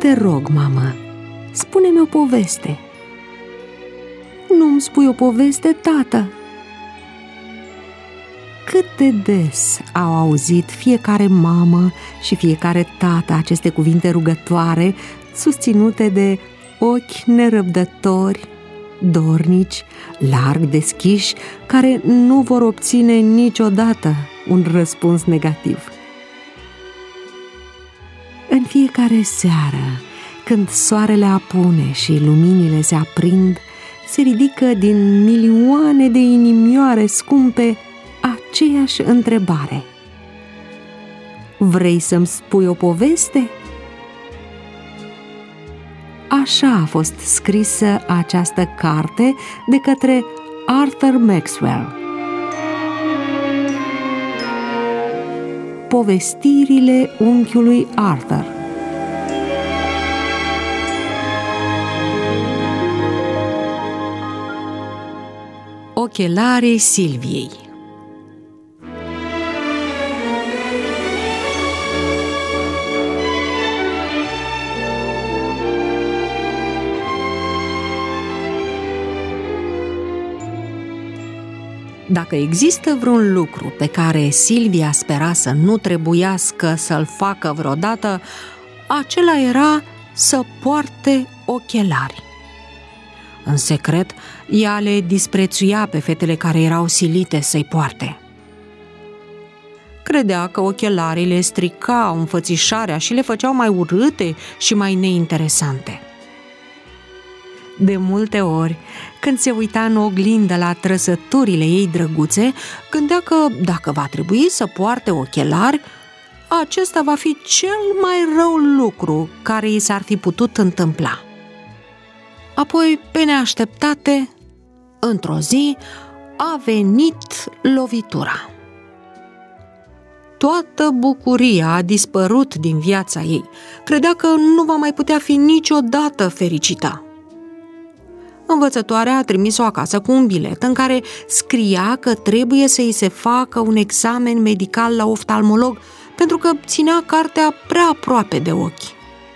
Te rog, mamă, spune-mi o poveste." "Nu-mi spui o poveste, tată?" Cât de des au auzit fiecare mamă și fiecare tată aceste cuvinte rugătoare, susținute de ochi nerăbdători, dornici, larg deschiși, care nu vor obține niciodată un răspuns negativ. În fiecare seară, când soarele apune și luminile se aprind, se ridică din milioane de inimioare scumpe aceeași întrebare: "Vrei să-mi spui o poveste?" Așa a fost scrisă această carte de către Arthur Maxwell. Povestirile unchiului Arthur. Ochelarii Silviei. Dacă există vreun lucru pe care Silvia spera să nu trebuiască să-l facă vreodată, acela era să poarte ochelari. În secret, ea le disprețuia pe fetele care erau silite să-i poarte. Credea că ochelarii le stricau înfățișarea și le făceau mai urâte și mai neinteresante. De multe ori, când se uita în oglindă la trăsăturile ei drăguțe, gândea că dacă va trebui să poarte ochelari, acesta va fi cel mai rău lucru care i s-ar fi putut întâmpla. Apoi, pe neașteptate, într-o zi, a venit lovitura. Toată bucuria a dispărut din viața ei. Credea că nu va mai putea fi niciodată fericită. Învățătoarea a trimis-o acasă cu un bilet în care scria că trebuie să îi se facă un examen medical la oftalmolog pentru că ținea cartea prea aproape de ochi.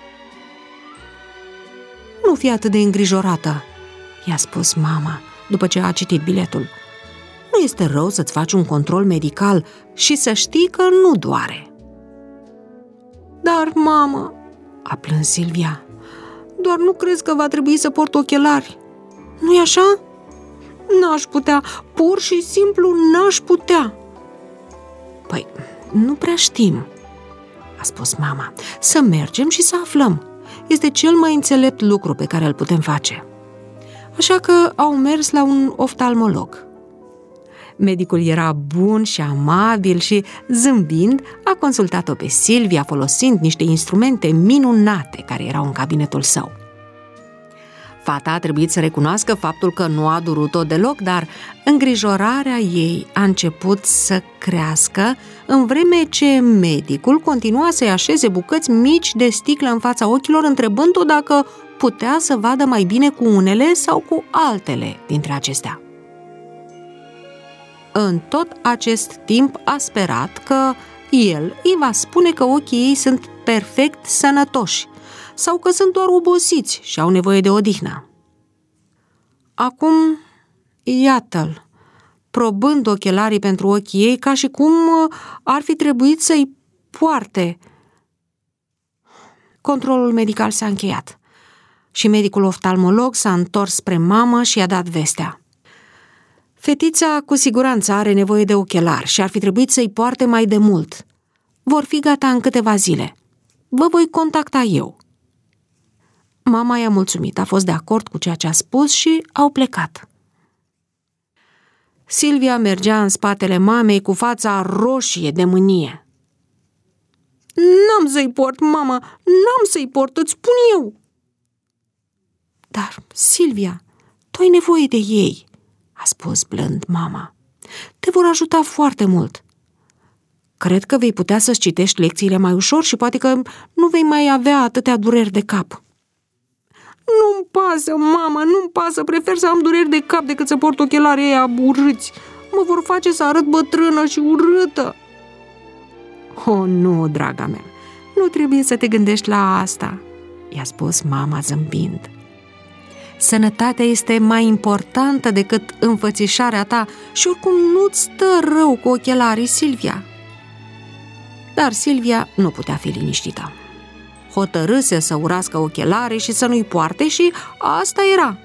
"Nu fi atât de îngrijorată," i-a spus mama după ce a citit biletul. "Nu este rău să-ți faci un control medical și să știi că nu doare." "Dar, mamă," a plâns Silvia, "doar nu crezi că va trebui să port ochelari? Nu-i așa? N-aș putea, pur și simplu n-aș putea." "Păi, nu prea știm," a spus mama. "Să mergem și să aflăm. Este cel mai înțelept lucru pe care îl putem face." Așa că au mers la un oftalmolog. Medicul era bun și amabil și, zâmbind, a consultat-o pe Silvia folosind niște instrumente minunate care erau în cabinetul său. Fata a trebuit să recunoască faptul că nu a durut-o deloc, dar îngrijorarea ei a început să crească în vreme ce medicul continua să-i așeze bucăți mici de sticlă în fața ochilor, întrebând-o dacă putea să vadă mai bine cu unele sau cu altele dintre acestea. În tot acest timp a sperat că el îi va spune că ochii ei sunt perfect sănătoși sau că sunt doar obosiți și au nevoie de odihnă. Acum, iată-l, probând ochelarii pentru ochii ei ca și cum ar fi trebuit să-i poarte. Controlul medical s-a încheiat și medicul oftalmolog s-a întors spre mamă și i-a dat vestea. "Fetița cu siguranță are nevoie de ochelari și ar fi trebuit să-i poarte mai de mult. Vor fi gata în câteva zile. Vă voi contacta eu." Mama i-a mulțumit, a fost de acord cu ceea ce a spus și au plecat. Silvia mergea în spatele mamei cu fața roșie de mânie. "N-am să-i port, mamă, n-am să-i port, îți spun eu." "Dar, Silvia, tu ai nevoie de ei," a spus blând mama. "Te vor ajuta foarte mult. Cred că vei putea să-ți citești lecțiile mai ușor și poate că nu vei mai avea atâtea dureri de cap." "Nu-mi pasă, mamă, nu-mi pasă, prefer să am dureri de cap decât să port ochelarii ăia urâți. Mă vor face să arăt bătrână și urâtă." "Oh, nu, draga mea, nu trebuie să te gândești la asta," i-a spus mama zâmbind. Sănătatea este mai importantă decât înfățișarea ta și oricum nu-ți stă rău cu ochelarii, Silvia. Dar Silvia nu putea fi liniștită. Hotărâse să urască ochelarii și să nu-i poarte și asta era.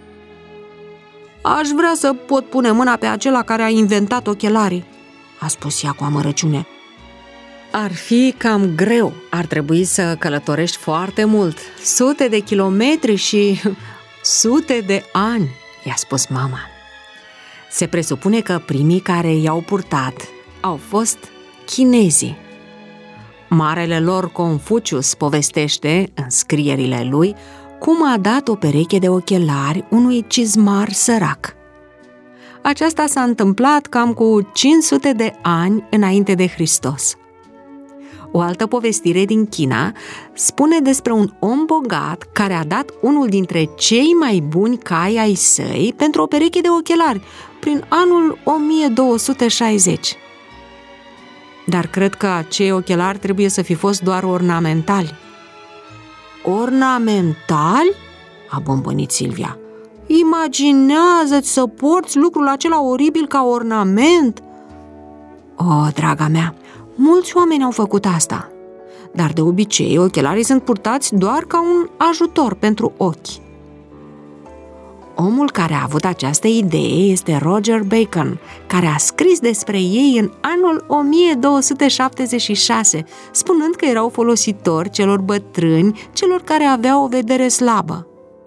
Aș vrea să pot pune mâna pe acela care a inventat ochelarii, a spus ea cu amărăciune. Ar fi cam greu, ar trebui să călătorești foarte mult, sute de kilometri și sute de ani, i-a spus mama. Se presupune că primii care i-au purtat au fost chinezii. Marele lor Confucius povestește, în scrierile lui, cum a dat o pereche de ochelari unui cizmar sărac. Aceasta s-a întâmplat cam cu 500 de ani înainte de Hristos. O altă povestire din China spune despre un om bogat care a dat unul dintre cei mai buni cai ai săi pentru o pereche de ochelari prin anul 1260. Dar cred că acei ochelari trebuie să fi fost doar ornamentali. Ornamentali? A bombănit Silvia. Imaginează-ți să porți lucrul acela oribil ca ornament? O, draga mea, mulți oameni au făcut asta, dar de obicei ochelarii sunt purtați doar ca un ajutor pentru ochi. Omul care a avut această idee este Roger Bacon, care a scris despre ei în anul 1276, spunând că erau folositori celor bătrâni, celor care aveau o vedere slabă.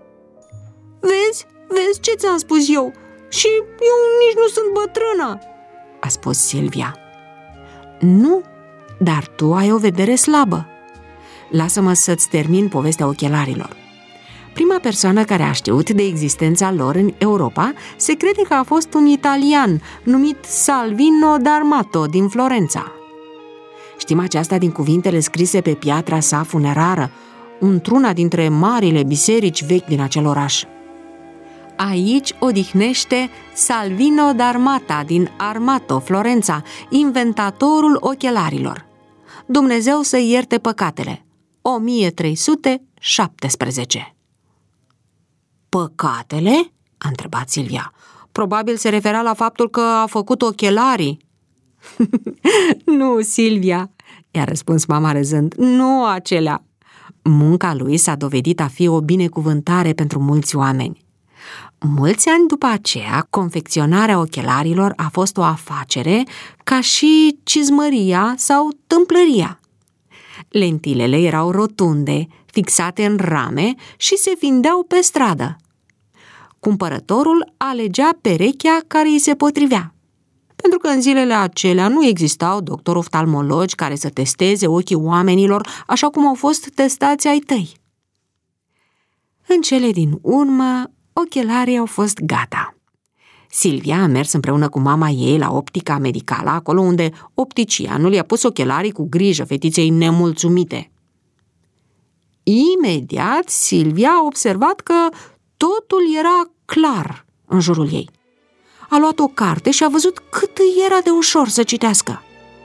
Vezi ce ți-am spus eu? Și eu nici nu sunt bătrână, a spus Silvia. Nu, dar tu ai o vedere slabă. Lasă-mă să-ți termin povestea ochelarilor. Prima persoană care a știut de existența lor în Europa se crede că a fost un italian numit Salvino d'Armato din Florența. Știm aceasta din cuvintele scrise pe piatra sa funerară, într-una dintre marile biserici vechi din acel oraș. Aici odihnește Salvino d'Armata din Armato, Florența, inventatorul ochelarilor. Dumnezeu să-i ierte păcatele. 1317. Păcatele? A întrebat Silvia. Probabil se referea la faptul că a făcut ochelarii. Nu, Silvia, i-a răspuns mama râzând, nu acelea. Munca lui s-a dovedit a fi o binecuvântare pentru mulți oameni. Mulți ani după aceea, confecționarea ochelarilor a fost o afacere ca și cizmăria sau tâmplăria. Lentilele erau rotunde, fixate în rame și se vindeau pe stradă. Cumpărătorul alegea perechea care îi se potrivea. Pentru că în zilele acelea nu existau doctori oftalmologi care să testeze ochii oamenilor așa cum au fost testați ai tăi. În cele din urmă, ochelarii au fost gata. Silvia a mers împreună cu mama ei la optica medicală, acolo unde opticianul i-a pus ochelarii cu grijă fetiței nemulțumite. Imediat, Silvia a observat că totul era clar în jurul ei. A luat o carte și a văzut cât îi era de ușor să citească.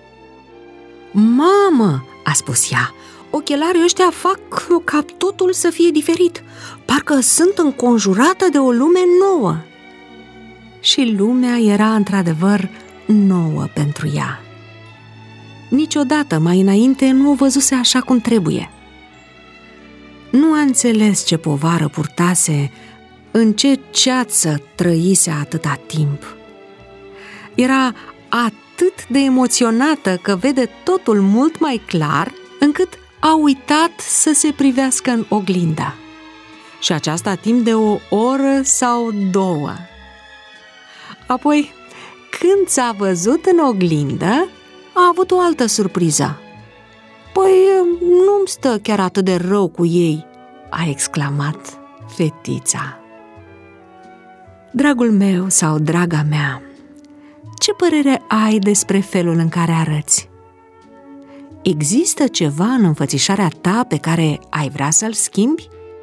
Mamă, a spus ea, ochelarii ăștia fac ca totul să fie diferit. Parcă sunt înconjurată de o lume nouă. Și lumea era într-adevăr nouă pentru ea. Niciodată mai înainte nu o văzuse așa cum trebuie. Nu a înțeles ce povară purtase, în ce ceață trăise atâta timp. Era atât de emoționată că vede totul mult mai clar, încât a uitat să se privească în oglindă. Și aceasta timp de o oră sau două. Apoi, când s-a văzut în oglindă, a avut o altă surpriză. Păi, nu-mi stă chiar atât de rău cu ei, a exclamat fetița. Dragul meu sau draga mea, ce părere ai despre felul în care arăți? Există ceva în înfățișarea ta pe care ai vrea să-l schimbi?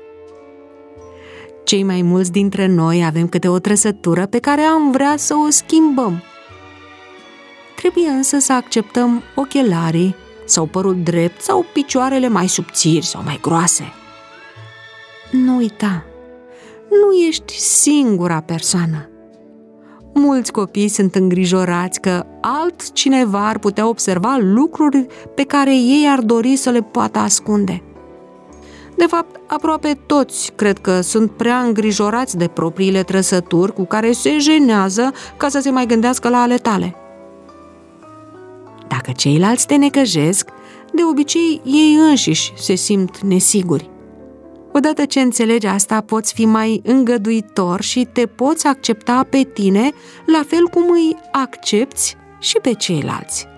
Cei mai mulți dintre noi avem câte o trăsătură pe care am vrea să o schimbăm. Trebuie însă să acceptăm ochelarii sau părul drept sau picioarele mai subțiri sau mai groase. Nu uita, nu ești singura persoană. Mulți copii sunt îngrijorați că altcineva ar putea observa lucruri pe care ei ar dori să le poată ascunde. De fapt, aproape toți cred că sunt prea îngrijorați de propriile trăsături cu care se jenează ca să se mai gândească la ale tale. Dacă ceilalți te necăjesc, de obicei ei înșiși se simt nesiguri. Odată ce înțelegi asta, poți fi mai îngăduitor și te poți accepta pe tine, la fel cum îi accepți și pe ceilalți.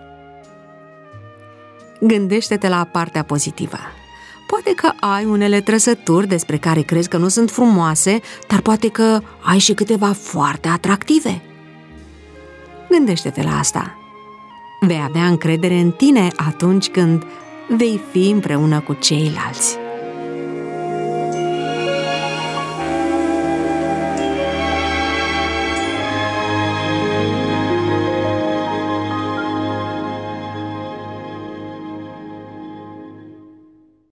Gândește-te la partea pozitivă. Poate că ai unele trăsături despre care crezi că nu sunt frumoase, dar poate că ai și câteva foarte atractive. Gândește-te la asta. Vei avea încredere în tine atunci când vei fi împreună cu ceilalți.